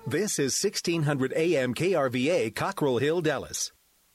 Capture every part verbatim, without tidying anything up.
This is sixteen hundred A M K R V A, Cockrell Hill, Dallas.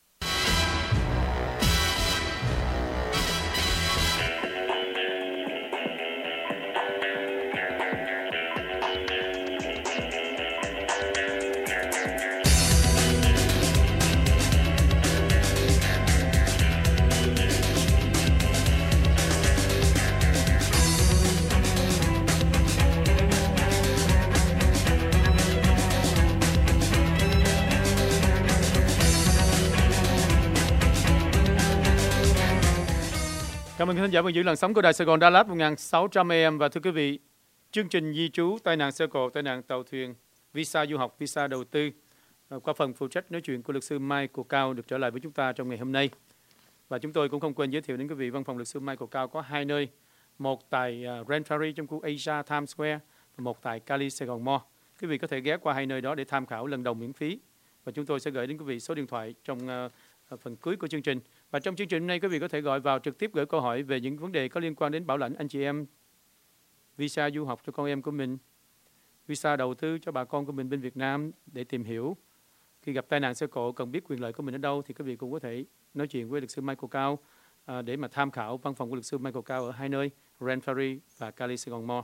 Cảm ơn khán giả vẫn giữ làn sóng của Đài Sài Gòn Đà Lạt một nghìn sáu trăm A M. Và thưa quý vị, chương trình di trú, tai nạn xe cộ, tai nạn tàu thuyền, visa du học, visa đầu tư, qua phần phụ trách nói chuyện của luật sư Michael Cao được trở lại với chúng ta trong ngày hôm nay. Và chúng tôi cũng không quên giới thiệu đến quý vị văn phòng luật sư Michael Cao có hai nơi, một tại Grand Prairie trong khu Asia Times Square và một tại Cali Sài Gòn Mall. Quý vị có thể ghé qua hai nơi đó để tham khảo lần đầu miễn phí. Và chúng tôi sẽ gửi đến quý vị số điện thoại trong uh, phần cuối của chương trình. Và trong chương trình hôm nay, quý vị có thể gọi vào trực tiếp gửi câu hỏi về những vấn đề có liên quan đến bảo lãnh anh chị em, visa du học cho con em của mình, visa đầu tư cho bà con của mình bên Việt Nam để tìm hiểu. Khi gặp tai nạn xe cộ cần biết quyền lợi của mình ở đâu thì quý vị cũng có thể nói chuyện với luật sư Michael Cao à, để mà tham khảo văn phòng của luật sư Michael Cao ở hai nơi, Grand Prairie và Cali Sài Gòn Mall.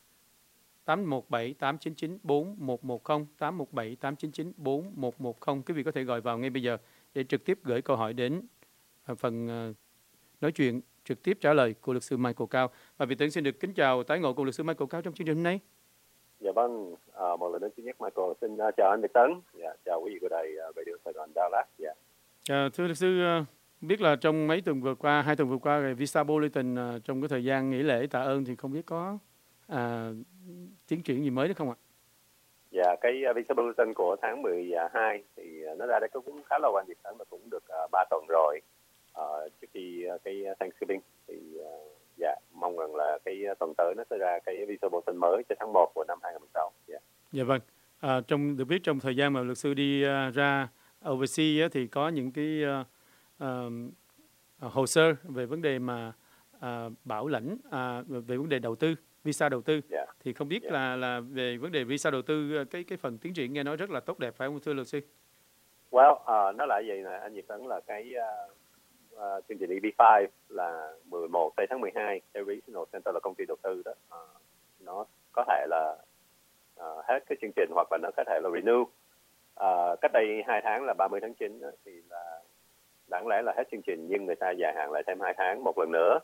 tám một bảy tám chín chín bốn một một không, tám một bảy tám chín chín bốn một một không. Quý vị có thể gọi vào ngay bây giờ để trực tiếp gửi câu hỏi đến phần uh, nói chuyện trực tiếp trả lời của luật sư Michael Cao. Và Việt Tấn xin được kính chào tái ngộ cùng luật sư Michael Cao trong chương trình hôm nay. Dạ vâng, à, một lần nữa thứ nhất Michael xin uh, chào anh Việt Tấn, dạ, chào quý vị của đài uh, Radio Sài Gòn Đà Lạt. Dạ. À, thưa luật sư, uh, biết là trong mấy tuần vừa qua, hai tuần vừa qua, visa bulletin uh, trong cái thời gian nghỉ lễ tạ ơn thì không biết có uh, tiến triển gì mới được không ạ? Dạ, cái uh, visa bulletin của tháng mười hai thì uh, nó ra đây cũng khá lâu anh Việt Tấn, mà cũng được uh, ba tuần rồi. Uh, trước khi uh, cái Thanksgiving thì uh, dạ mong rằng là cái tuần tới nó sẽ ra cái visa bulletin mới cho tháng một của năm hai nghìn không trăm mười sáu. Dạ. Dạ vâng. À, trong được biết trong thời gian mà luật sư đi uh, ra overseas á, thì có những cái uh, uh, hồ sơ về vấn đề mà uh, bảo lãnh uh, về vấn đề đầu tư, visa đầu tư. Yeah. Thì không biết yeah. là là về vấn đề visa đầu tư, cái cái phần tiến triển nghe nói rất là tốt đẹp, phải không thưa luật sư? Well, uh, nó là gì nè anh Việt Tấn, là cái uh, uh, chương trình E B năm là mười một tây tháng mười hai, cái Regional Center là công ty đầu tư đó, uh, nó có thể là uh, hết cái chương trình hoặc là nó có thể là renew. Uh, cách đây hai tháng là ba mươi tháng chín đó, thì là đáng lẽ là hết chương trình nhưng người ta dài hạn lại thêm hai tháng một lần nữa.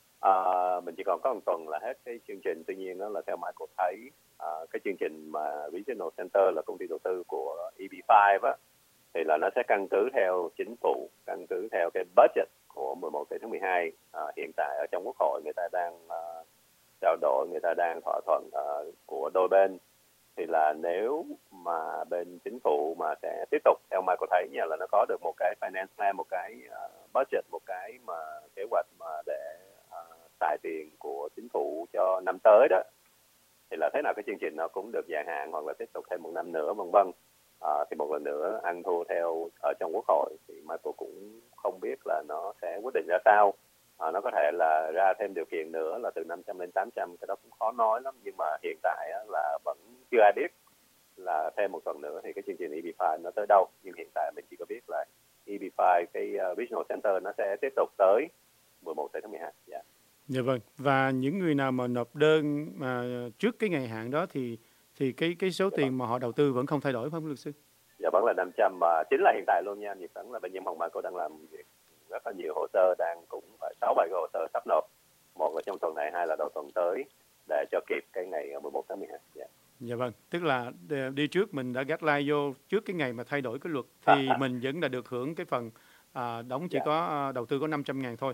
Uh, mình chỉ còn có một tuần là hết cái chương trình. Tuy nhiên đó là theo Michael thấy uh, cái chương trình mà Regional Center là công ty đầu tư của E B năm á, thì là nó sẽ căn cứ theo chính phủ, căn cứ theo cái budget của mười một tháng mười hai. Uh, hiện tại ở trong Quốc hội người ta đang uh, trao đổi, người ta đang thỏa thuận uh, của đôi bên. Thì là nếu mà bên chính phủ mà sẽ tiếp tục, theo Michael thấy nha, là nó có được một cái finance plan, một cái uh, budget, một cái mà kế hoạch mà để uh, xài tiền của chính phủ cho năm tới đó, thì là thế nào cái chương trình nó cũng được dài hạn hoặc là tiếp tục thêm một năm nữa, vân vân. Uh, thì một lần nữa ăn thua theo ở trong Quốc hội thì Michael cũng không biết là nó sẽ quyết định ra sao. À, nó có thể là ra thêm điều kiện nữa là từ năm trăm lên tám trăm, cái đó cũng khó nói lắm. Nhưng mà hiện tại á, là vẫn chưa ai biết là thêm một tuần nữa thì cái chương trình E B năm nó tới đâu. Nhưng hiện tại mình chỉ có biết là E B năm, cái uh, Regional Center nó sẽ tiếp tục tới mười một tháng mười hai. Yeah. Dạ vâng. Và những người nào mà nộp đơn mà trước cái ngày hạn đó thì thì cái cái số dạ tiền vâng. mà họ đầu tư vẫn không thay đổi, phải không luật sư? Dạ vẫn là năm trăm, mà chính là hiện tại luôn nha. Nhật Tấn là bên Nhân Hồng Michael đang làm việc rất là nhiều hồ sơ, đang cũng phải sáu bảy cái hồ sơ sắp nộp, một là trong tuần này, hai là đầu tuần tới, để cho kịp cái ngày mười một tháng mười hai. Yeah. Dạ vâng, tức là đi trước mình đã gác like vô trước cái ngày mà thay đổi cái luật thì à, à. mình vẫn đã được hưởng cái phần à, đóng chỉ yeah. có à, đầu tư có năm trăm ngàn thôi.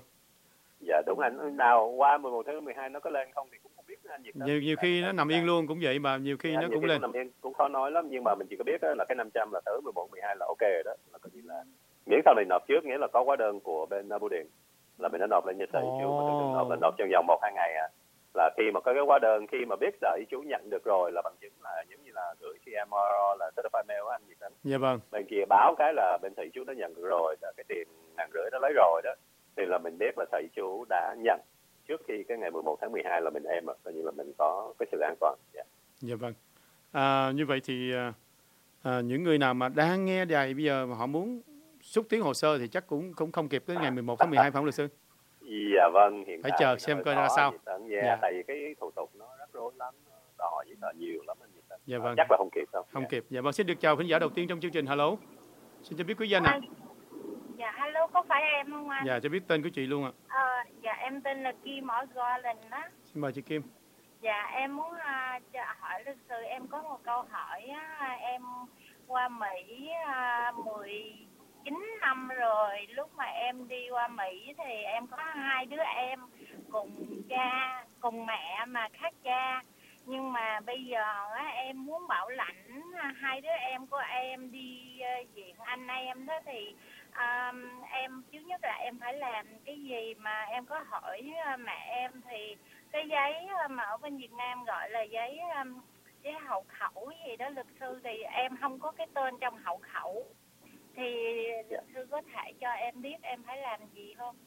Dạ đúng anh, nào qua mười một tháng mười hai nó có lên không thì cũng không biết anh Việt. Nhiều, nhiều khi nó nằm yên luôn cũng vậy, mà nhiều khi dạ, nó nhiều cũng khi lên. Nằm yên cũng khó nói lắm, nhưng mà mình chỉ có biết là cái năm trăm là tới mười một mười hai là ok rồi đó, là coi như là miễn sao mình nộp trước, nghĩa là có hóa đơn của bên bưu điện là mình đã nộp lên như sở oh. chú, mà đừng nộp là nộp trong vòng một hai ngày à. Là khi mà có cái hóa đơn, khi mà biết sở chú nhận được rồi là bằng chứng là giống như là gửi C M R là certified mail á anh Việt Tấn. Dạ vâng. Bên kia báo cái là bên thầy chú đã nhận được rồi, là cái tiền ngàn rưỡi đã lấy rồi đó, thì là mình biết là thầy chú đã nhận trước khi cái ngày mười một tháng mười hai là mình em, coi như là mình có cái sự an toàn. Yeah. Dạ vâng. À, như vậy thì À, những người nào mà đang nghe đài bây giờ mà họ muốn xúc tiến hồ sơ thì chắc cũng cũng không kịp tới ngày mười một tháng mười hai phải không luật sư? Dạ vâng, hiện Phải tại chờ nó xem hơi coi ra khó sao. anh Nhật Tấn. Yeah, Dạ. tại vì cái thủ tục nó rất rối lắm, nó đòi hỏi giấy tờ nhiều lắm anh Nhật Tấn. Dạ Ờ, vâng. chắc là không kịp đâu. Không Yeah. kịp. Dạ vâng, xin được chào khán giả đầu tiên trong chương trình. Hello. Xin cho biết quý danh ạ. À, dạ hello, có phải em không anh? Dạ, cho biết tên của chị luôn ạ. À, dạ em tên là Kim ở Garland á. Xin mời chị Kim. Dạ em muốn uh, hỏi luật sư, em có một câu hỏi á. Em qua Mỹ uh, mười chín năm rồi. Lúc mà em đi qua Mỹ thì em có hai đứa em cùng cha, cùng mẹ mà khác cha. Nhưng mà bây giờ á, em muốn bảo lãnh hai đứa em của em đi uh, viện anh em đó thì um, em trước nhất là em phải làm cái gì, mà em có hỏi uh, mẹ em thì cái giấy mà ở bên Việt Nam gọi là giấy um, giấy hậu khẩu gì đó luật sư, thì em không có cái tên trong hậu khẩu, thì luật sư có thể cho em biết em phải làm gì không?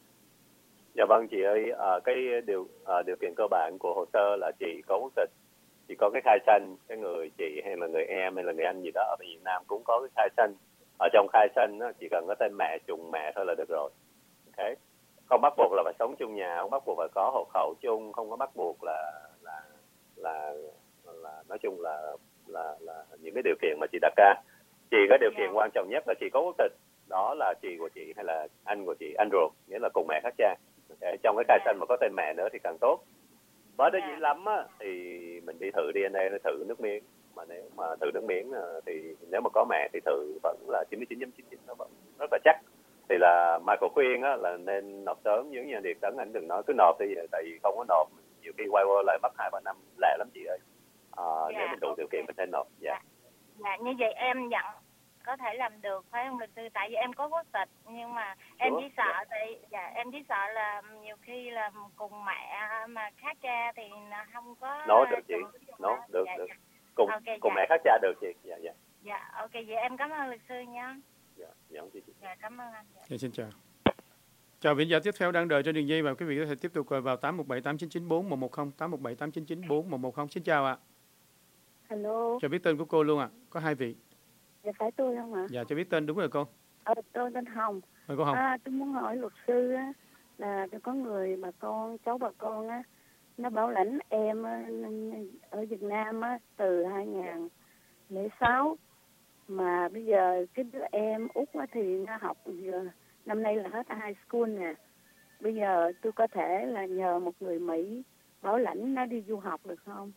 Dạ vâng chị ơi, à, cái điều à, điều kiện cơ bản của hồ sơ là chị có quốc tịch, chị có cái khai sinh, cái người chị hay là người em hay là người anh gì đó ở Việt Nam cũng có cái khai sinh. Ở trong khai sinh đó, chỉ cần có tên mẹ trùng mẹ thôi là được rồi. Okay. Không bắt buộc là phải sống chung nhà, không bắt buộc phải có hộ khẩu chung, không có bắt buộc là là là, là nói chung là là là những cái điều kiện mà chị đặt ra. Chị có điều kiện quan trọng nhất là chị có quốc tịch, đó là chị của chị hay là anh của chị, anh ruột, nghĩa là cùng mẹ khác cha. Okay. Trong cái khai sinh mà có tên mẹ nữa thì càng tốt. Mới đó dễ lắm á thì mình đi thử đê en a, thử nước miếng, mà nếu mà thử nước miếng thì nếu mà có mẹ thì thử vẫn là chín mươi chín chấm chín chín, nó vẫn rất là chắc. Thì là Michael khuyên á là nên nộp sớm, giống như Điệp Tấn anh đừng nói cứ nộp đi, tại vì không có nộp nhiều khi quay qua lại mất hai ba năm lẹ lắm chị ơi. À, dạ, nếu mình đủ điều kiện mình nên nộp. Dạ. Dạ. Dạ như vậy em nhận có thể làm được phải không luật sư? Tại vì em có quốc tịch nhưng mà em Đúng. chỉ sợ Dạ. tại dạ em chỉ sợ là nhiều khi là cùng mẹ mà khác cha thì không có. Nó được chị. Nó được dạ, được. Dạ. Cùng Okay, cùng dạ. mẹ khác cha được chị. Dạ dạ. Dạ ok, vậy em cảm ơn luật sư nha. Dạ, dạ chị. Dạ cảm ơn anh. Dạ. Dạ, xin chào. Chào khán giả tiếp theo đang đợi trên đường dây và quý vị có thể tiếp tục vào tám một bảy tám chín chín bốn một một không, tám một bảy tám chín chín bốn một một không. Xin chào ạ. Alo. Cho biết tên của cô luôn ạ. Có hai vị. Dạ phải tôi không ạ? Dạ cho biết tên đúng rồi cô. Ờ, tôi tên Hồng. Mời cô Hồng. À, tôi muốn hỏi luật sư á, là có người bà con, cháu bà con á, nó bảo lãnh em á, ở Việt Nam á, từ hai không không sáu. Mà bây giờ cái đứa em út á, thì nó học giờ, năm nay là hết high school nè. Bây giờ tôi có thể là nhờ một người Mỹ bảo lãnh nó đi du học được không?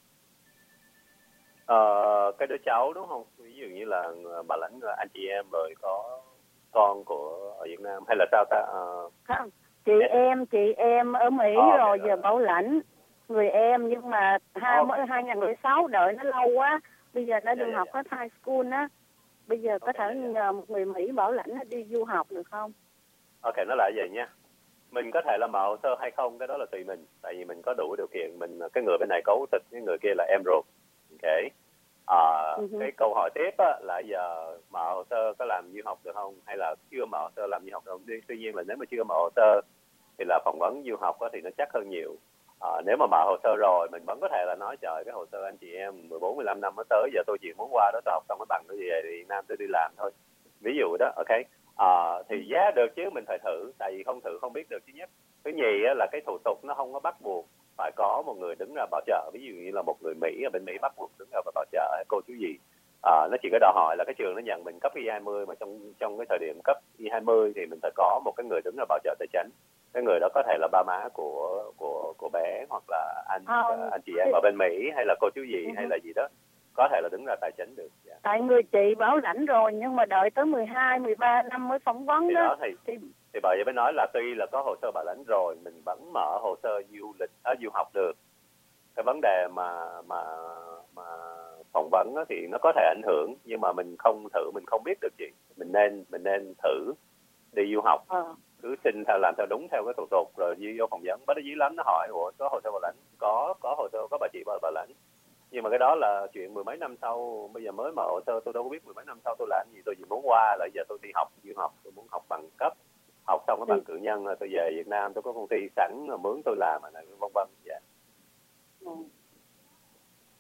Ờ, cái đứa cháu đúng không? Ví dụ như là bà lãnh anh chị em rồi có con của ở Việt Nam hay là sao ta? Ờ... Không, chị em chị em ở Mỹ Ờ, rồi okay, giờ rồi. bảo lãnh người em, nhưng mà hai Okay. hai nghìn lẻ sáu đợi nó lâu quá, bây giờ nó Dạ, được dạ, học dạ. hết high school á, bây giờ có Okay, thể dạ, dạ. nhờ một người Mỹ bảo lãnh nó đi du học được không? Ok, nó là vậy nha. Mình có thể là mở hồ sơ hay không, cái đó là tùy mình. Tại vì mình có đủ điều kiện, mình cái người bên này có quốc tịch, cái người kia là em ruột. Ok. À, Uh-huh. Cái câu hỏi tiếp á, là giờ mở hồ sơ có làm du học được không? Hay là chưa mở hồ sơ làm du học được không? Tuy, tuy nhiên là nếu mà chưa mở hồ sơ thì là phỏng vấn du học á, thì nó chắc hơn nhiều. À, nếu mà mở hồ sơ rồi, mình vẫn có thể là nói trời cái hồ sơ anh chị em mười bốn mười lăm năm mới tới, giờ tôi chỉ muốn qua đó tôi học xong cái bằng tôi về thì Việt Nam tôi đi làm thôi. Ví dụ đó, ok. À, thì giá được chứ mình phải thử, tại vì không thử không biết được. Thứ nhất, thứ nhì á, là cái thủ tục nó không có bắt buộc phải có một người đứng ra bảo trợ. Ví dụ như là một người Mỹ ở bên Mỹ bắt buộc đứng ra và bảo trợ cô chú gì. À, nó chỉ có đòi hỏi là cái trường nó nhận mình cấp I hai mươi, mà trong trong cái thời điểm cấp I hai mươi thì mình phải có một cái người đứng ra bảo trợ tài chính. Cái người đó có thể là ba má của của của bé, hoặc là anh Không. anh chị em ở bên Mỹ, hay là cô chú gì, Uh-huh. hay là gì đó, có thể là đứng ra tài chính được. Yeah. Tại người chị bảo lãnh rồi nhưng mà đợi tới mười hai, mười ba năm mới phỏng vấn Thì đó. đó thì thì thì bởi vậy mới nói là tuy là có hồ sơ bảo lãnh rồi, mình vẫn mở hồ sơ du lịch ở du học được. Cái vấn đề mà mà mà phỏng vấn đó thì nó có thể ảnh hưởng, nhưng mà mình không thử mình không biết được gì. Mình nên mình nên thử đi du học. ờ. Cứ xin theo làm theo đúng theo cái thủ tục rồi đi vô phỏng vấn. Bắt đầu dí lắm, nó hỏi ủa có hồ sơ bảo lãnh, có có hồ sơ, có bà chị bảo, bảo lãnh. Nhưng mà cái đó là chuyện mười mấy năm sau. Bây giờ mới mở hồ sơ, tôi đâu có biết mười mấy năm sau tôi làm gì. Tôi chỉ muốn qua là giờ tôi đi học du học, tôi muốn học bằng cấp, học xong cái bằng cử nhân rồi tôi về Việt Nam, tôi có công ty sẵn rồi mướn tôi làm, vân vân. Dạ. Ừ. Vậy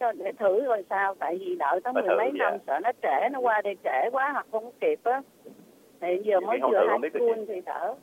cho để thử rồi sao, tại vì đợi tới Phải mười thử, mấy dạ. năm sợ nó trễ, nó qua đây trễ quá hoặc không kịp á. Thì giờ Nhiều mới khi không vừa thử high không biết được school chị. thì đỡ.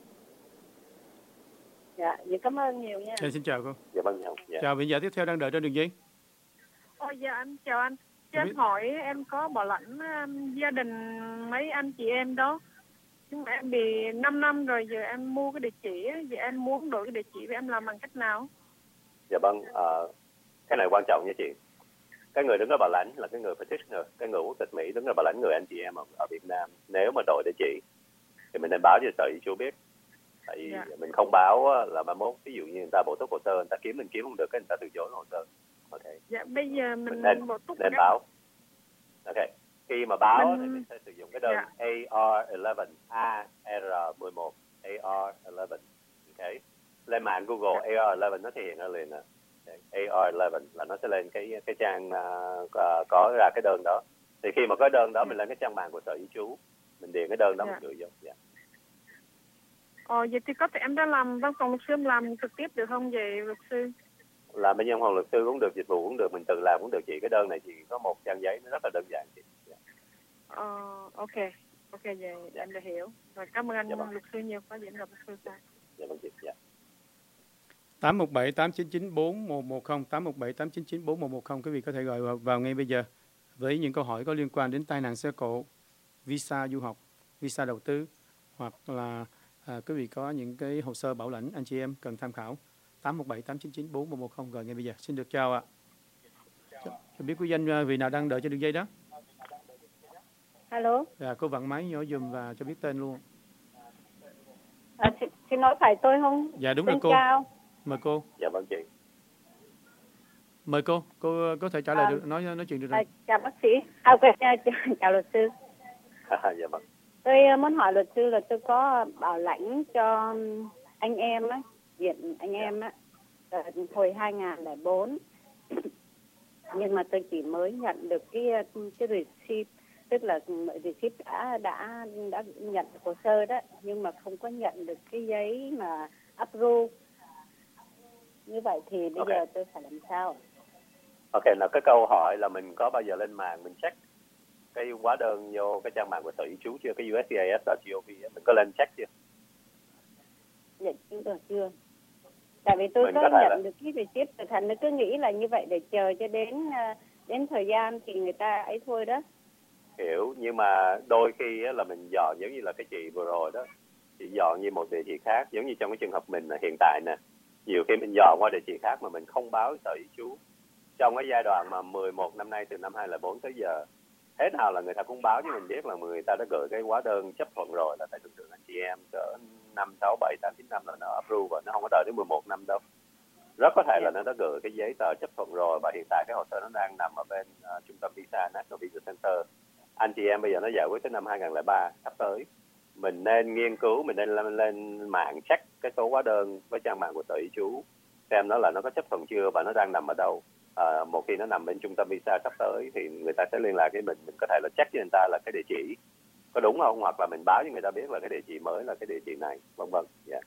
Dạ, vậy cảm ơn nhiều nha. Dạ, xin chào cô. Dạ vâng, dạ. Dạ. Chào vị giả tiếp theo đang đợi trên đường dây. Ồ, dạ anh chào anh. Cho Em em biết- hỏi em có bảo lãnh um, gia đình mấy anh chị em đó. Nhưng mà em bị năm năm rồi, giờ em mua cái địa chỉ á, giờ em muốn đổi cái địa chỉ, với em làm bằng cách nào? Dạ vâng, ờ, cái này quan trọng nha chị. Cái người đứng ra bảo lãnh là cái người petitioner, cái người quốc tịch Mỹ đứng ra bảo lãnh người anh chị em ở, ở Việt Nam. Nếu mà đổi địa chỉ thì mình nên báo cho sở di trú biết. Tại vì Dạ. mình không báo á, là mai mốt ví dụ như người ta bổ túc hồ sơ, người ta kiếm mình kiếm không được, cái người ta từ chối hồ sơ. Ok, Dạ bây giờ mình, mình nên bổ túc nên cái- báo. Ok, khi mà báo Mình- thì mình sẽ sử dụng cái đơn Dạ. A R mười một, A R mười một, A R mười một. Ok, lên mạng Google Dạ. A R mười một nó thể hiện ra liền nè. A R mười một là nó sẽ lên cái cái trang uh, có ra cái đơn đó. Thì khi mà có đơn đó Dạ. mình lên cái trang mạng của sở di trú, mình điền cái đơn đó Dạ. mình gửi vô. Dạ. Ờ, vậy thì có thể em đã làm văn phòng luật sư, em làm trực tiếp được không vậy luật sư? Làm bên văn phòng luật sư cũng được, dịch vụ cũng được, mình tự làm cũng được chị. Cái đơn này chỉ có một trang giấy, nó rất là đơn giản chị. Dạ. Ờ, ok. Ok, vậy em đã hiểu. Rồi cảm ơn anh Dạ vâng. luật sư nhiều, có gì em gặp luật sư sau. Dạ vâng chị. Dạ. tám một bảy tám chín chín bốn một một không, tám một bảy tám chín chín bốn một một không. Quý vị có thể gọi vào, vào ngay bây giờ với những câu hỏi có liên quan đến tai nạn xe cộ, visa du học, visa đầu tư, hoặc là à, quý vị có những cái hồ sơ bảo lãnh anh chị em cần tham khảo. tám một bảy tám chín chín bốn một một không, gọi ngay bây giờ. Xin được chào ạ. Cho, cho biết quý danh vị nào đang đợi trên đường dây đó. Alo, Dạ, cô vặn máy nhỏ dùm và cho biết tên luôn. à, xin, xin nói phải tôi không? Dạ đúng Xin rồi cô. chào. Mời cô. Dạ vâng chị. Mời cô. Cô có thể trả lời À, được, nói nói chuyện được À, rồi. chào bác sĩ. À, ok, chào, chào luật sư. Dạ vâng. Tôi uh, muốn hỏi luật sư là tôi có bảo lãnh cho um, anh em á, viện anh em á, ờ, hồi hai nghìn lẻ bốn. Nhưng mà tôi chỉ mới nhận được cái uh, cái receipt, tức là receipt đã đã đã nhận được hồ sơ đó, nhưng mà không có nhận được cái giấy mà approve. Như vậy thì bây Ok. giờ tôi phải làm sao? Ok, là cái câu hỏi là mình có bao giờ lên mạng mình check cái hóa đơn vô cái trang mạng của sở di trú chưa, cái u ét xê i ét chấm gov á, mình có lên check chưa? Dạ chưa được chưa? Tại vì tôi Mình có có thể nhận là- được cái receipt, thì thành nó cứ nghĩ là như vậy để chờ cho đến à, đến thời gian thì người ta ấy thôi đó. Hiểu, nhưng mà đôi khi á, là mình dọn giống như là cái chị vừa rồi đó, chị dọn như một địa chỉ khác, giống như trong cái trường hợp mình là hiện tại nè, nhiều khi mình dọn qua địa chỉ khác mà mình không báo sở di trú. Trong cái giai đoạn mà mười một năm nay, từ năm hai không không bốn tới giờ, thế nào là người ta cũng báo cho mình biết là người ta đã gửi cái hóa đơn chấp thuận rồi, là tại thường thường anh chị em cỡ năm, sáu, bảy, tám, chín năm là nó approve và nó không có đợi đến mười một năm đâu. Rất có thể là nó đã gửi cái giấy tờ chấp thuận rồi, và hiện tại cái hồ sơ nó đang nằm ở bên uh, trung tâm visa National Visa Center. Anh chị em bây giờ nó giải quyết tới năm hai không không ba sắp tới. Mình nên nghiên cứu, mình nên lên, lên mạng check cái số hóa đơn với trang mạng của sở di trú, xem nó là nó có chấp thuận chưa và nó đang nằm ở đâu. À, một khi nó nằm bên trung tâm visa sắp tới thì người ta sẽ liên lạc với mình, mình có thể là check với người ta là cái địa chỉ có đúng không, hoặc là mình báo cho người ta biết là cái địa chỉ mới là cái địa chỉ này, vân vân. Yeah.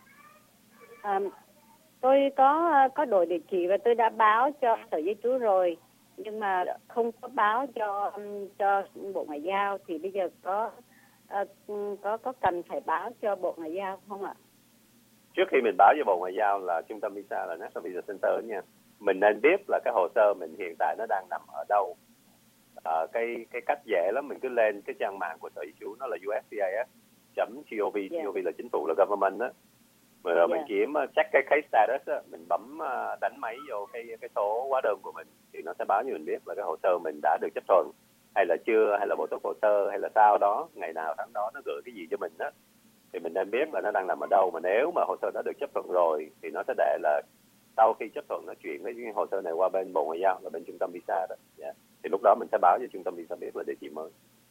À, tôi có có đổi địa chỉ và tôi đã báo cho sở di trú rồi, nhưng mà Dạ. không có báo cho cho Bộ Ngoại giao. Thì bây giờ có à, có có cần phải báo cho Bộ Ngoại giao không ạ? Trước khi mình báo với Bộ Ngoại giao là trung tâm visa là National Visa Center nha, mình nên biết là cái hồ sơ mình hiện tại nó đang nằm ở đâu. À, cái cái cách dễ lắm, mình cứ lên cái trang mạng của sở di trú, nó là u ét xê i ét chấm gov, Yeah. gov là chính phủ, là government đó. Rồi yeah. mình kiếm uh, check cái case status đó, mình bấm uh, đánh máy vô cái cái số hóa đơn của mình thì nó sẽ báo cho mình biết là cái hồ sơ mình đã được chấp thuận hay là chưa, hay là bổ túc hồ sơ, hay là sao đó, ngày nào tháng đó nó gửi cái gì cho mình đó, thì mình nên biết là nó đang nằm ở đâu. Mà nếu mà hồ sơ đã được chấp thuận rồi thì nó sẽ để là sau khi chấp thuận nó chuyển cái hồ sơ này qua bên Bộ Ngoại giao, là bên trung tâm visa đó. Yeah. Thì lúc đó mình sẽ báo cho trung tâm visa biết là địa chỉ mới.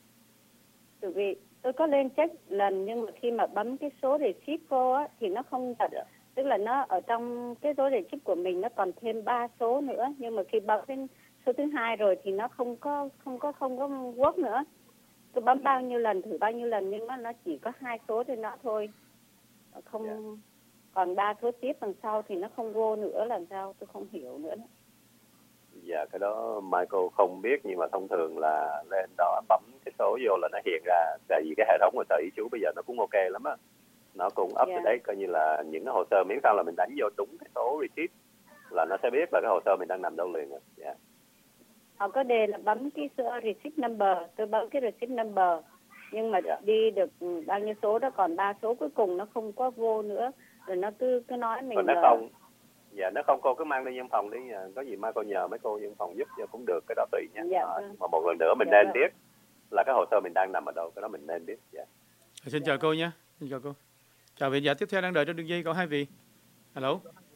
Tại vì tôi có lên check lần, nhưng mà khi mà bấm cái số receipt vô á thì nó không thật. Yeah. Tức là nó ở trong cái số receipt của mình nó còn thêm ba số nữa, nhưng mà khi bấm đến số thứ hai rồi thì nó không có không có không có work nữa. Tôi bấm bao nhiêu lần, thử bao nhiêu lần, nhưng mà nó chỉ có hai số trên đó thôi, không. Yeah. Còn ba số tiếp đằng sau thì nó không vô nữa, làm sao tôi không hiểu nữa. Dạ, cái đó Michael không biết, nhưng mà thông thường là lên đó bấm cái số vô là nó hiện ra. Tại vì cái hệ thống của sở di trú bây giờ nó cũng ok lắm á, nó cũng up to Dạ. date, coi như là những cái hồ sơ miễn sao là mình đánh vô đúng cái số receipt là nó sẽ biết là cái hồ sơ mình đang nằm đâu liền. Dạ. Họ có đề là bấm cái số receipt number, tôi bấm cái receipt number, nhưng mà Dạ. đi được bao nhiêu số đó, còn ba số cuối cùng nó không có vô nữa, rồi nó cứ cứ nói mình Còn nó là không, dạ nó không, cô cứ mang đi văn phòng đi, có gì mai cô nhờ mấy cô văn phòng giúp cho cũng được, cái đó tùy nha. Dạ, À, vâng. mà một lần nữa mình Dạ, nên vâng. biết là cái hồ sơ mình đang nằm ở đâu, cái đó mình nên biết. Dạ. Xin chào cô nhé. Xin chào cô. Chào vị giả tiếp theo đang đợi trên đường dây, có hai vị. Alo.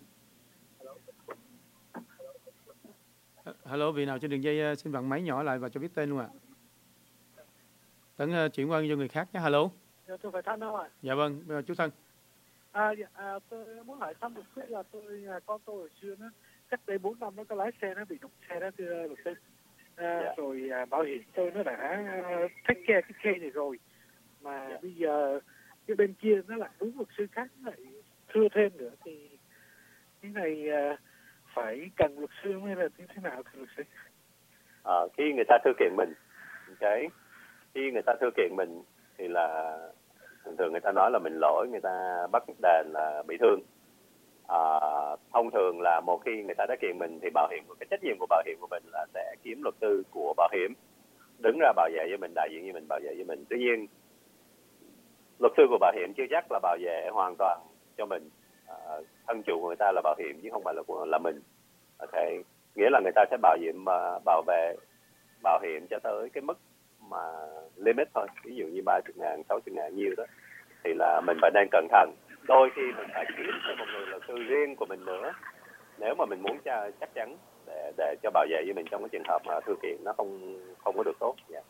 Hello, vị nào trên đường dây xin vặn máy nhỏ lại và cho biết tên luôn ạ. Tấn uh, chuyển qua cho người khác nhé. Hello. Dạ, tôi phải Thân đâu ạ? Dạ vâng, chú Thân. À, dạ, à, tôi muốn hỏi thăm một chút là tôi, à, con tôi hồi xưa nó cách đây bốn năm nó có lái xe, nó bị đụng xe đó thưa luật sư. À, Dạ. Rồi à, bảo hiểm tôi nó đã uh, take care cái case này rồi. Mà Dạ. bây giờ cái bên kia nó lại đúng luật sư khác lại thưa thêm nữa, thì cái này uh, phải cần luật sư hay là như thế nào thưa luật sư? À, khi người ta thư kiện mình, cái khi người ta thư kiện mình thì là thường thường người ta nói là mình lỗi, người ta bắt đền là bị thương. À, thông thường là một khi người ta đã kiện mình thì bảo hiểm, cái trách nhiệm của bảo hiểm của mình là sẽ kiếm luật sư của bảo hiểm đứng ra bảo vệ với mình, đại diện với mình, bảo vệ với mình. Tuy nhiên luật sư của bảo hiểm chưa chắc là bảo vệ hoàn toàn cho mình. À, thân chủ của người ta là bảo hiểm chứ không phải là của là mình. Ok, nghĩa là người ta sẽ bảo hiểm mà bảo vệ bảo hiểm cho tới cái mức mà limit thôi, ví dụ như ba mươi ngàn, sáu mươi ngàn nhiêu đó, thì là mình phải nên cẩn thận. Đôi khi mình phải kiếm thêm một người luật sư riêng của mình nữa, nếu mà mình muốn cho chắc chắn để để cho bảo vệ với mình trong cái trường hợp mà thư kiện nó không không có được tốt. Yeah.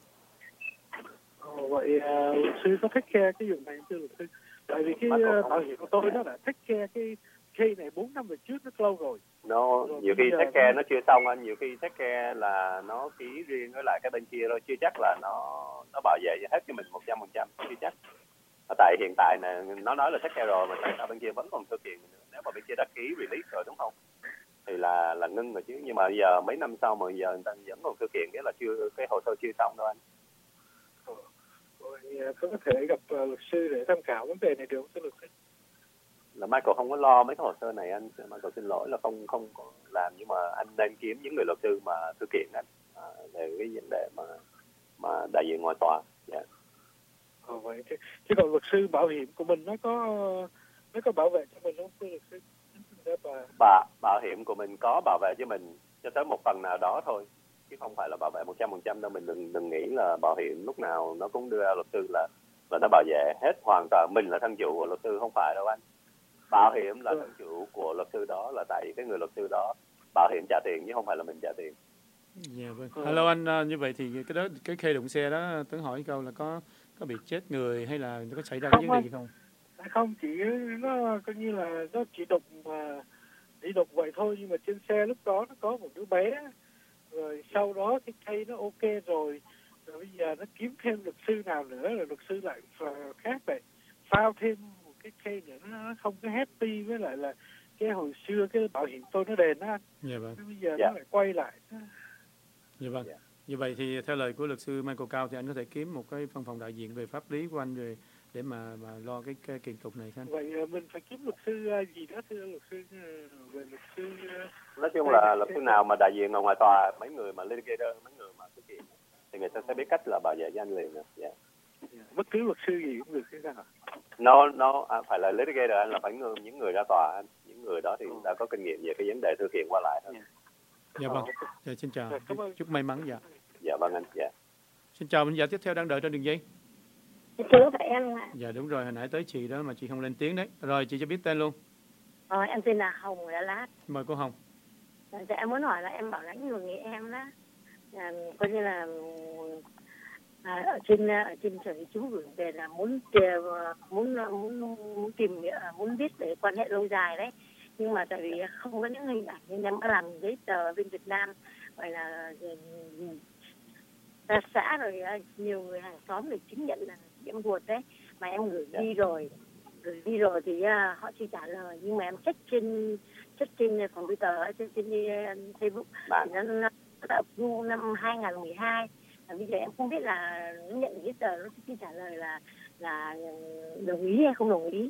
Ồ, vậy uh, luật sư có take care cái vụ này thưa luật sư? Tại vì cái uh, bảo hiểm của tôi nó đã take care cái case này bốn năm về trước, nó lâu rồi. Nó Rồi nhiều khi bây giờ take care nó- nó chưa xong anh, nhiều khi take care là nó ký riêng với lại cái bên kia thôi, chưa chắc là nó nó bảo vệ hết cho mình một trăm phần trăm, chưa chắc. Tại hiện tại này nó nói là take care rồi mà tại sao bên kia vẫn còn thư kiện nữa? Nếu mà bên kia đã ký release rồi đúng không? Thì là là ngưng rồi chứ. Nhưng mà giờ mấy năm sau mà giờ người ta vẫn còn thư kiện, nghĩa là chưa, cái hồ sơ chưa xong đâu anh. Rồi uh, tôi có thể gặp uh, luật sư để tham khảo vấn đề này được không thưa luật sư? Là Michael không có lo mấy cái hồ sơ này anh, Michael xin lỗi là không không có làm, nhưng mà anh nên kiếm những người luật sư mà thư kiện anh à, về cái vấn đề mà mà đại diện ngoài tòa. Yeah. Ờ, vậy chứ, chứ còn luật sư bảo hiểm của mình nó có nó có bảo vệ cho mình không thưa luật sư? Và... Bà, bảo hiểm của mình có bảo vệ cho mình cho tới một phần nào đó thôi, chứ không phải là bảo vệ một trăm phần trăm đâu. Mình đừng đừng nghĩ là bảo hiểm lúc nào nó cũng đưa ra luật sư là là nó bảo vệ hết hoàn toàn. Mình là thân chủ của luật sư, không phải đâu anh. Bảo hiểm là thân chủ của luật sư đó, là tại vì cái người luật sư đó bảo hiểm trả tiền chứ không phải là mình trả tiền. Dạ vâng. Hello anh, à, như vậy thì cái đó, cái khe đụng xe đó, Tấn hỏi câu là có có bị chết người hay là có xảy ra cái vấn đề gì không? Không, chỉ nó coi như là nó chỉ đụng mà chỉ đụng vậy thôi, nhưng mà trên xe lúc đó nó có một đứa bé, rồi sau đó cái cây nó ok rồi, rồi bây giờ nó kiếm thêm luật sư nào nữa, rồi luật sư lại khác vậy, phao thêm một cái cây nữa, nó không có happy với lại là cái hồi xưa cái bảo hiểm tôi nó đền á. Dạ vâng. Bây giờ Dạ. nó lại quay lại. Dạ vâng. Dạ. Như vậy thì theo lời của luật sư Michael Cao thì anh có thể kiếm một cái văn phòng đại diện về pháp lý của anh về để mà mà lo cái, cái kiện tụng này anh. Vậy mình phải kiếm luật sư gì đó thưa luật sư, về luật sư. Nói chung là luật sư nào mà đại diện ở ngoài tòa, mấy người mà litigator, mấy người mà thư kiện thì người ta sẽ biết cách là bảo vệ cho anh liền. Yeah. Bất cứ luật sư gì cũng được thế nào? Nó nó à, phải là litigator anh, là phải người, những người ra tòa anh, những người đó thì đã có kinh nghiệm về cái vấn đề thư kiện qua lại thôi. Dạ vâng. Dạ, xin chào. Dạ, Chúc, chúc may mắn. Dạ. Dạ vâng anh. Dạ. Xin chào, giả tiếp theo đang đợi trên đường dây. Thưa phải em ạ. Dạ đúng rồi, hồi nãy tới chị đó mà chị không lên tiếng đấy. Rồi chị cho biết tên luôn. Ờ, em tên là Hồng Đà Lạt. Mời cô Hồng. Dạ, em muốn hỏi là em bảo lãnh người người em đó, à, coi như là à, ở trên ở trên sở di trú gửi về là muốn muốn muốn muốn tìm muốn biết để quan hệ lâu dài đấy, nhưng mà tại vì không có những hình ảnh nên em đã làm giấy tờ bên Việt Nam, gọi là ra xã rồi nhiều người hàng xóm để chứng nhận là em ruột đấy, mà em gửi đi rồi gửi đi rồi thì uh, họ chưa trả lời, nhưng mà em check trên check trên computer, trên trên Facebook thì nó, nó đã approve năm hai không một hai. Và bây giờ em không biết là nó nhận giấy tờ, nó chưa trả lời là là đồng ý hay không đồng ý.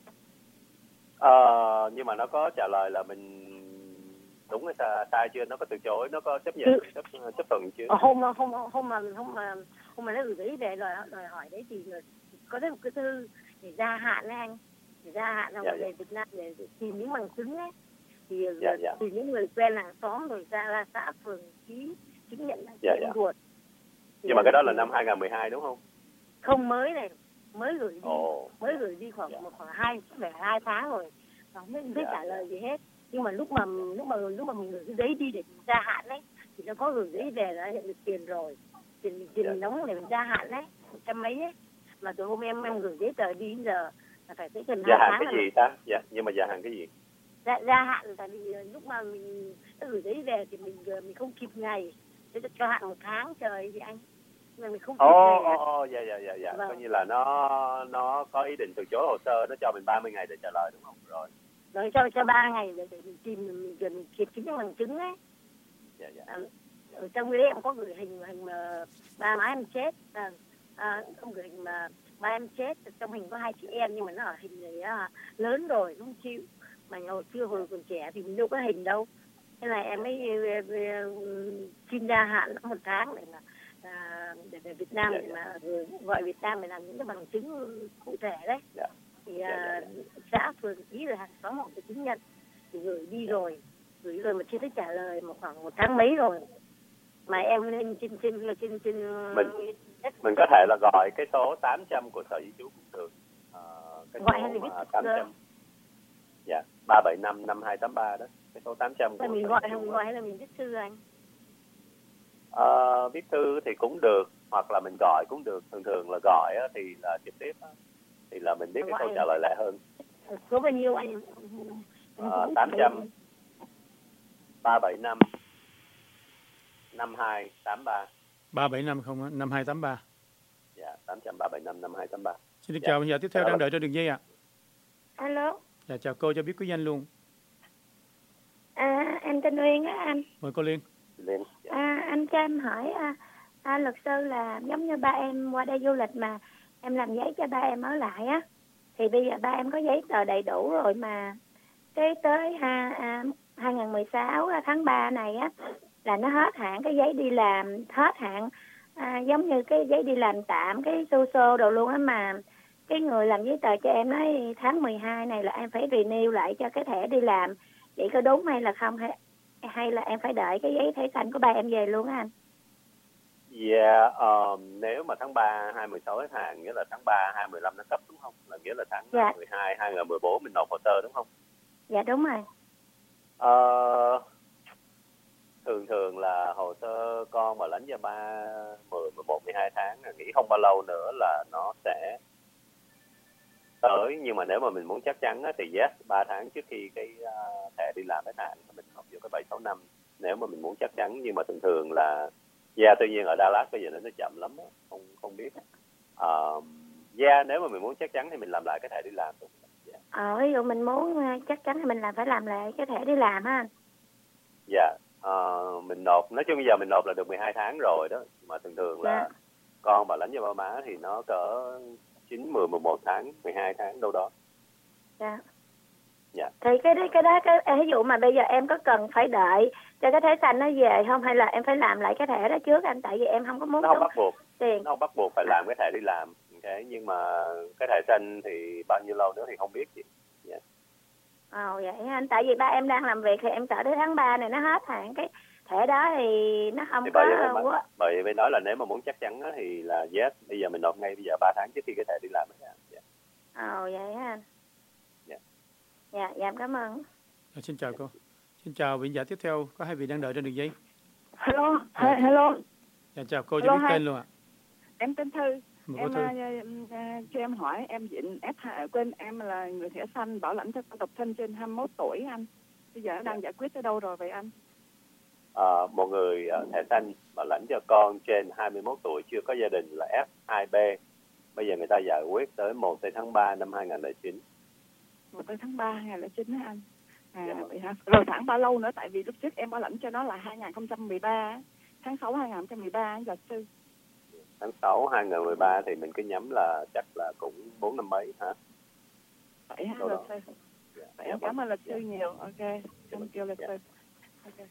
Ờ, nhưng mà nó có trả lời là mình đúng hay sai, sai chưa, nó có từ chối, nó có chấp nhận chấp, chấp thuận chưa? Hôm hôm hôm mà hôm mà hôm mà nó gửi giấy về đòi đòi hỏi đấy thì có rất một cái thư để gia hạn đấy anh, để gia hạn ra dạ, về dạ. Việt Nam để tìm những bằng chứng ấy, thì dạ, dạ. tìm những người quen làng xóm rồi ra ra xã phường ký chứng nhận là dạ, dạ. ruột. Nhưng mà cái đó là năm hai không một hai đúng không? Không, mới này, mới gửi đi, Ồ. mới gửi đi khoảng dạ. một khoảng hai phải hai tháng rồi, không biết biết dạ. trả lời gì hết. Nhưng mà lúc mà lúc mà lúc mà mình gửi cái giấy đi để mình gia hạn đấy thì nó có gửi giấy về là nhận được tiền rồi, tiền tiền dạ. mình đóng để mình gia hạn đấy, một trăm mấy ấy. Mà từ hôm em em gửi giấy tờ đi đến giờ là phải tới gần gia hai hạn tháng. cái gì ta? Dạ, nhưng mà gia hạn cái gì? Gia, gia hạn tại vì lúc mà mình gửi giấy về thì mình mình không kịp ngày, để cho hạn một tháng trời thì anh. Mà mình không kịp Ồ, ngày. ồ, ồ, dạ, dạ, dạ, dạ. Vâng. Coi như là nó nó có ý định từ chối hồ sơ, nó cho mình ba mươi ngày để trả lời đúng không? Rồi. Rồi cho cho ba ngày để, để mình tìm mình gần kịp chính những bằng chứng ấy. Dạ, dạ. À, ở trong đấy em có gửi hình hình mà ba má em chết, à, à, không gửi hình mà ba em chết, trong hình có hai chị em nhưng mà nó ở hình này à, lớn rồi không chịu, mà hồi xưa hồi còn trẻ thì mình đâu có hình đâu. Thế là em mới xin gia hạn một tháng để mà à, để về Việt Nam, dạ, để dạ. mà gọi Việt Nam để làm những cái bằng chứng cụ thể đấy. Dạ. Thì dạ, à, dạ, dạ. xã phường ký rồi hàng xóm họ phải chứng nhận thì gửi đi rồi, gửi rồi mà chưa thấy trả lời mà khoảng một tháng mấy rồi. Mà em lên trên trên trên trên mình mình có thể là gọi cái số tám trăm của sở di trú cũng được. À, cái gọi số hay mà là tám trăm. Dạ, ba bảy năm năm hai tám ba đó, cái số tám trăm của mình gọi hay mình gọi hay là mình viết thư anh? À, viết thư thì cũng được, hoặc là mình gọi cũng được. Thường thường là gọi á, thì là trực tiếp á, thì là mình biết cái câu trả lời lẹ hơn. Số bao nhiêu anh? À, tám trăm ba bảy năm năm hai tám ba. ba bảy năm không năm hai tám ba. Dạ, tám trăm ba bảy năm năm hai tám ba. Xin được dạ. chào, bây giờ tiếp theo dạ, đang đợi trên đường dây ạ. À. Alo. Dạ, chào cô, cho biết quý danh luôn. À, em tên Uyên á anh. Mời cô Liên. Liên. Dạ. À, anh cho em hỏi à, à, luật sư là giống như ba em qua đây du lịch mà em làm giấy cho ba em ở lại á, thì bây giờ ba em có giấy tờ đầy đủ rồi mà cái tới ha, à, hai không một sáu tháng ba này á là nó hết hạn cái giấy đi làm, hết hạn à, giống như cái giấy đi làm tạm, cái xô xô đồ luôn á, mà cái người làm giấy tờ cho em nói tháng mười hai này là em phải renew lại cho cái thẻ đi làm, vậy có đúng hay là không, hay hay là em phải đợi cái giấy thẻ xanh của ba em về luôn á anh? Dạ, yeah, um, nếu mà tháng ba hai mười sáu hết hạn, nghĩa là tháng ba hai mười lăm nó cấp đúng không? Là nghĩa là tháng dạ. mười hai hai không một bốn mình nộp hồ sơ đúng không? Dạ đúng rồi. Ờ, thường thường là hồ sơ con mà lãnh cho ba mười, mười một, mười hai tháng, nghĩ không bao lâu nữa là nó sẽ tới. Nhưng mà nếu mà mình muốn chắc chắn thì yes, ba tháng trước khi cái uh, thẻ đi làm hết hạn mình học vô cái bảy sáu năm nếu mà mình muốn chắc chắn. Nhưng mà thường thường là yeah, tuy nhiên ở Đà Lạt bây giờ nó chậm lắm đó. không không biết uh, yeah, nếu mà mình muốn chắc chắn thì mình làm lại cái thẻ đi làm. Yeah. Ờ, ví dụ mình muốn chắc chắn thì mình làm phải làm lại cái thẻ đi làm á anh. Dạ, yeah. uh, mình nộp, nói chung bây giờ mình nộp là được mười hai tháng rồi đó. Mà thường thường là yeah. con mà lãnh cho ba má thì nó cỡ chín, mười, mười một tháng, mười hai tháng đâu đó. Dạ. Yeah. Dạ. Thì cái đấy cái đó cái ví dụ mà bây giờ em có cần phải đợi cho cái thẻ xanh nó về không, hay là em phải làm lại cái thẻ đó trước anh? Tại vì em không có muốn. Nó không bắt buộc. Tiền. Nó không bắt buộc phải làm cái thẻ đi làm. Okay. Nhưng mà cái thẻ xanh thì bao nhiêu lâu nữa thì không biết gì. Dạ. Ồ vậy anh, tại vì ba em đang làm việc thì em sợ tới tháng ba này nó hết hạn cái thẻ đó thì nó không thì có. Bởi quá. Bởi vì mới nói là nếu mà muốn chắc chắn thì là yes, bây giờ mình nộp ngay bây giờ ba tháng trước khi cái thẻ đi làm. Dạ. Ồ vậy anh. Dạ. Dạ, dạ em cảm ơn. À, xin chào cô. Xin chào vị giả tiếp theo, có hai vị đang đợi trên đường dây. Hello, à, hello. Dạ, chào cô, cho biết tên luôn ạ. Em tên Thư. Một em Thư. Uh, uh, cho em hỏi, em diện F hai, quên, em là người thẻ xanh bảo lãnh cho con độc thân trên hai mươi mốt tuổi anh. Bây giờ nó đang giải quyết tới đâu rồi vậy anh? À, một người uh, thẻ xanh bảo lãnh cho con trên hai mươi mốt tuổi chưa có gia đình là F hai B. Bây giờ người ta giải quyết tới một tháng ba năm hai nghìn lẻ chín. một tháng ba hai nghìn lẻ chín hả anh? À, Dạ. vậy hả? Rồi khoảng bao lâu nữa? Tại vì lúc trước em bảo lãnh cho nó là hai nghìn không trăm mười ba, tháng sáu hai nghìn không trăm mười ba, luật sư. Tháng sáu hai nghìn mười ba thì mình cứ nhắm là chắc là cũng bốn năm mấy hả? Vậy hả, Đâu luật đó. sư? Dạ. Vậy Dạ em vâng. cảm ơn luật sư Dạ. nhiều. Ok, thank you luật Dạ. sư. Ok.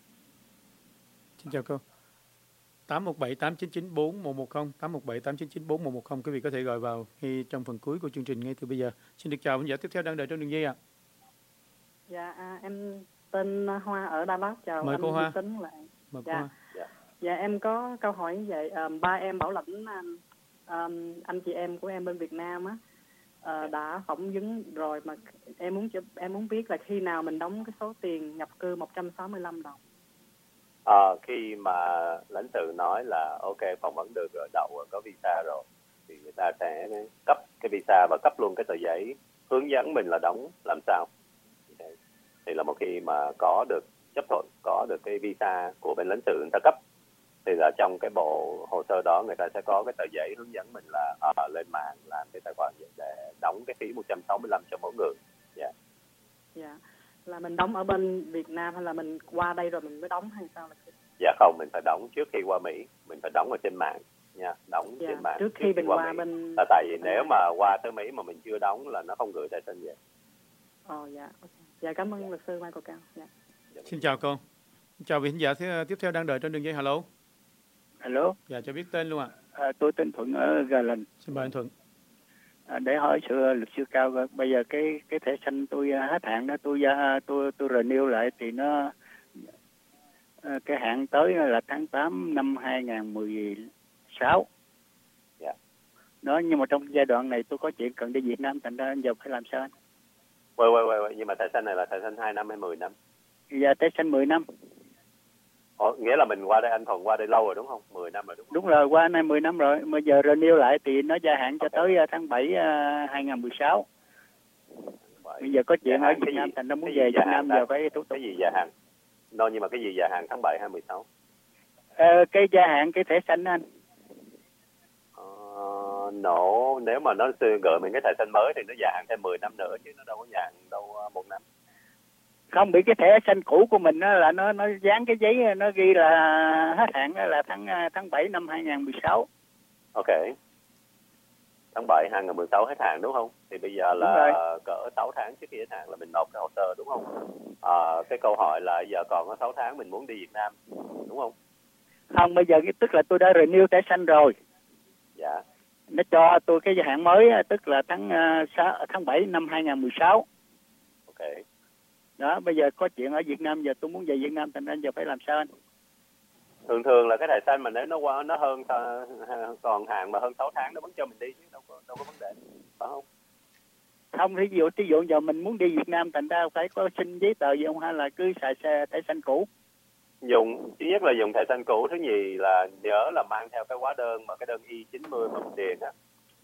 Xin chào cô. tám một bảy tám chín chín bốn một một không, tám một bảy tám chín chín bốn một một không. Quý vị có thể gọi vào ngay trong phần cuối của chương trình ngay từ bây giờ. Xin được chào khán giả tiếp theo đang đợi trong đường dây ạ. Dạ, à, em tên Hoa ở Đà Lạt. Chào Mời anh cô Hoa. Tính lại. Mời cô Dạ. Hoa. Dạ, em có câu hỏi như vậy. À, ba em bảo lãnh um, um, anh chị em của em bên Việt Nam á, à, đã phỏng vấn rồi mà em muốn em muốn biết là khi nào mình đóng cái số tiền nhập cư một trăm sáu mươi lăm đồng. À, khi mà lãnh sự nói là ok phỏng vấn được rồi, đậu rồi, có visa rồi thì người ta sẽ cấp cái visa và cấp luôn cái tờ giấy hướng dẫn mình là đóng làm sao. Thì là một khi mà có được chấp thuận, có được cái visa của bên lãnh sự người ta cấp thì là trong cái bộ hồ sơ đó người ta sẽ có cái tờ giấy hướng dẫn mình là à, lên mạng làm cái tài khoản để đóng cái phí một trăm sáu mươi lăm cho mỗi người. Dạ. Yeah. Dạ. Là mình đóng ở bên Việt Nam hay là mình qua đây rồi mình mới đóng hay sao? Dạ không, mình phải đóng trước khi qua Mỹ, mình phải đóng ở trên mạng nha, đóng Dạ. trên mạng Trước khi mình qua, qua Mỹ. bên. Là tại vì nếu mà qua tới Mỹ mà mình chưa đóng là nó không gửi tài sinh vậy. Ồ dạ. Okay. Dạ cảm ơn luật sư Michael Cao. Dạ. Xin chào cô. Chào vị khán giả thế, tiếp theo đang đợi trên đường dây. Hello. Hello. Dạ cho biết tên luôn ạ. À, tôi tên Thuận ở Gà Lành. Xin mời anh Thuận. À, để hỏi sự luật sư Cao, bây giờ cái cái thẻ xanh tôi hết hạn đó, tôi tôi tôi renew lại thì nó cái hạn tới là tháng tám năm hai nghìn mười sáu. Dạ. Đó, nhưng mà trong giai đoạn này tôi có chuyện cần đi Việt Nam, thành ra giờ phải làm sao anh? Quay quay quay, nhưng mà thẻ xanh này là thẻ xanh hai năm hay mười năm? Dạ thẻ xanh mười năm. Ồ, nghĩa là mình qua đây, anh Thuận qua đây lâu rồi đúng không? mười năm rồi đúng không? Đúng rồi, qua nay mười năm rồi, mà giờ renew lại thì nó gia hạn cho okay. tới tháng bảy hai nghìn mười sáu. Bây giờ có chuyện ở Việt Nam, thành nó muốn về Việt Nam giờ phải thủ tục. Cái gì gia hạn? No, nhưng mà cái gì gia hạn tháng bảy hay mười sáu? Ờ, cái gia hạn cái thẻ xanh anh. Ờ, no, nếu mà nó gửi mình cái thẻ xanh mới thì nó gia hạn thêm mười năm nữa chứ nó đâu có gia hạn đâu một năm. Không, bị cái thẻ xanh cũ của mình đó là nó nó dán cái giấy nó ghi là hết hạn là tháng tháng bảy năm hai nghìn mười sáu. Ok. Tháng bảy hai nghìn mười sáu hết hạn đúng không? Thì bây giờ là cỡ sáu tháng trước khi hết hạn là mình nộp cái hồ sơ đúng không? À, cái câu hỏi là giờ còn có sáu tháng mình muốn đi Việt Nam đúng không? Không, bây giờ tức là tôi đã renew thẻ xanh rồi. Dạ. Nó cho tôi cái gia hạn mới tức là tháng tháng bảy năm hai nghìn mười sáu. Ok. Đó, bây giờ có chuyện ở Việt Nam, giờ tôi muốn về Việt Nam, thành ra giờ phải làm sao anh? Thường thường là cái thẻ xanh mà nếu nó qua nó hơn còn hạn mà hơn sáu tháng nó vẫn cho mình đi chứ đâu có đâu có vấn đề, phải không? Không, ví dụ ví dụ giờ mình muốn đi Việt Nam thành ra phải có xin giấy tờ gì không, hay là cứ xài xe thẻ xanh cũ? Dùng thứ nhất là dùng thẻ xanh cũ, thứ nhì là nhớ là mang theo cái hóa đơn mà cái đơn I chín mươi mà mình điền á,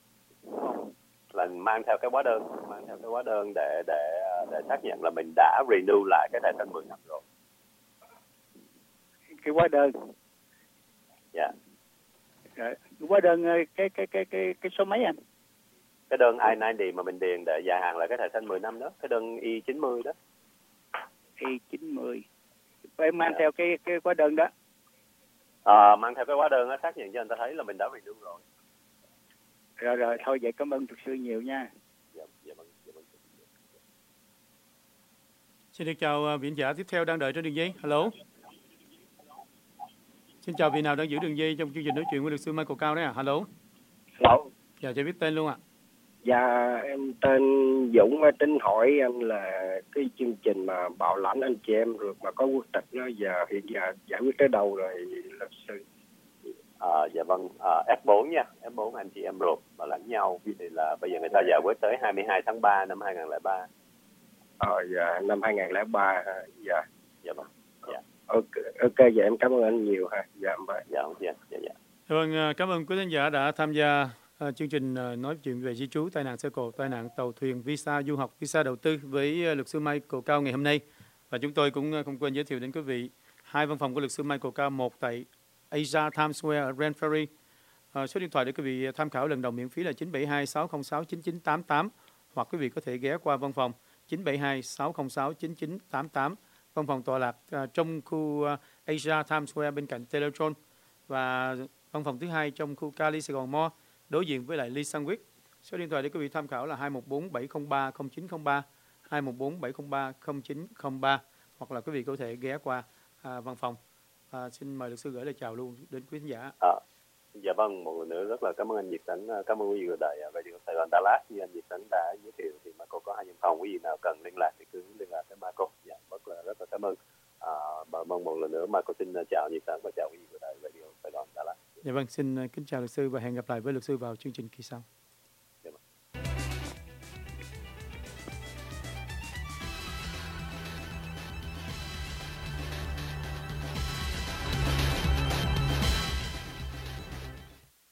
là mang theo cái hóa đơn, mang theo cái hóa đơn để để để xác nhận là mình đã renew lại cái thẻ xanh mười năm rồi. Cái hóa đơn. Dạ. Rồi, hóa đơn cái cái cái cái cái số mấy anh? Cái đơn I chín mươi mà mình điền để gia hạn lại cái thẻ xanh mười năm đó, cái đơn I chín mươi đó. I chín mươi. Phải mang dạ. theo cái cái hóa đơn đó. À, mang theo cái hóa đơn đó, xác nhận cho người ta thấy là mình đã renew rồi. Rồi rồi, thôi vậy cảm ơn luật sư nhiều nha. Dạ, dạ vâng, dạ vâng. Xin được chào vị giả tiếp theo đang đợi trên đường dây. Hello. Xin chào vị nào đang giữ đường dây trong chương trình nói chuyện với luật sư Michael Cao đấy à? Hello. Hello. Dạ, cho biết tên luôn ạ. À. Dạ, em tên Dũng, tính hỏi anh là cái chương trình mà bảo lãnh anh chị em rồi mà có quốc tịch nó giờ hiện giờ giải quyết tới đâu rồi luật sư? À, dạ vâng, à, F bốn nha, F bốn anh chị em ruột mà lẫn nhau thì là bây giờ người ta giải quyết tới hai mươi hai tháng ba năm hai nghìn lẻ ba. Ờ, dạ, năm hai nghìn lẻ ba, dạ. Dạ vâng, dạ. Ok, ok, dạ em cảm ơn anh nhiều ha. Dạ, bye. Dạ, dạ, dạ, dạ. Vâng, cảm ơn quý khán giả đã tham gia uh, chương trình uh, nói chuyện về di trú, tai nạn xe cộ, tai nạn tàu thuyền, visa du học, visa đầu tư với uh, luật sư Michael Cao ngày hôm nay. Và chúng tôi cũng uh, không quên giới thiệu đến quý vị hai văn phòng của luật sư Michael Cao, một tại Asia Times Square ở Grand Ferry, À, số điện thoại để quý vị tham khảo lần đầu miễn phí là chín bảy hai sáu không sáu chín chín tám tám, hoặc quý vị có thể ghé qua văn phòng chín bảy hai sáu không sáu chín chín tám tám. Văn phòng tọa lạc uh, trong khu uh, Asia Times Square bên cạnh Teletron, và văn phòng thứ hai trong khu Cali Sài Gòn Mall đối diện với lại Lee Sandwich. Số điện thoại để quý vị tham khảo là hai một bốn bảy không ba không chín không ba, hai một bốn bảy không ba không chín không ba, hoặc là quý vị có thể ghé qua à, văn phòng. À, xin mời luật sư gửi lời chào luôn đến quý khán giả. À, dạ vâng, một lần nữa rất là cảm ơn anh Nhật Tấn, cảm ơn quý vị người đài về điều Sài Gòn Dallas như anh Nhật Tấn đã giới thiệu, thì Marco có hai văn phòng, quý vị nào cần liên lạc thì cứ liên lạc với Marco. Dạ, rất là rất là cảm ơn. À, mong một lần nữa Marco xin chào Nhật Tấn và chào quý vị người đài về điều Sài Gòn Dallas. Dạ vâng, xin kính chào luật sư và hẹn gặp lại với luật sư vào chương trình kỳ sau.